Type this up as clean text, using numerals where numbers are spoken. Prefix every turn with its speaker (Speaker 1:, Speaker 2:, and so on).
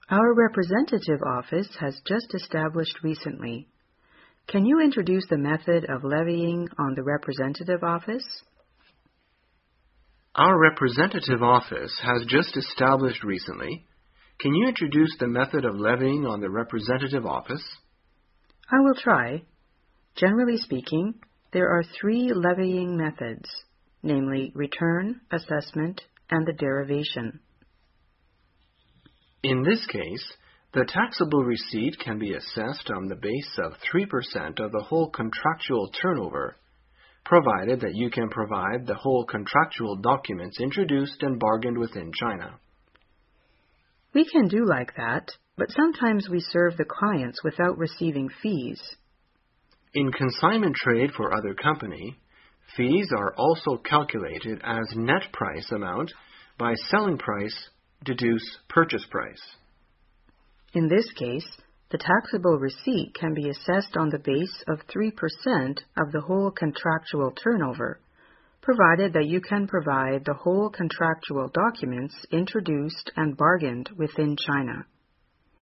Speaker 1: Our representative office has just established recently. Can you introduce the method of levying on the representative office?
Speaker 2: Our representative office has just established recently. Can you introduce the method of levying on the representative office?
Speaker 1: I will try. Generally speaking, there are 3 levying methods, namely return, assessment, and the derivation.
Speaker 2: In this case, the taxable receipt can be assessed on the base of 3% of the whole contractual turnover, provided that you can provide the whole contractual documents introduced and bargained within China.
Speaker 1: We can do like that, but sometimes we serve the clients without receiving fees.
Speaker 2: In consignment trade for other company, fees are also calculated as net price amount by selling price deduce purchase price.
Speaker 1: In this case, the taxable receipt can be assessed on the base of 3% of the whole contractual turnover, provided that you can provide the whole contractual documents introduced and bargained within China.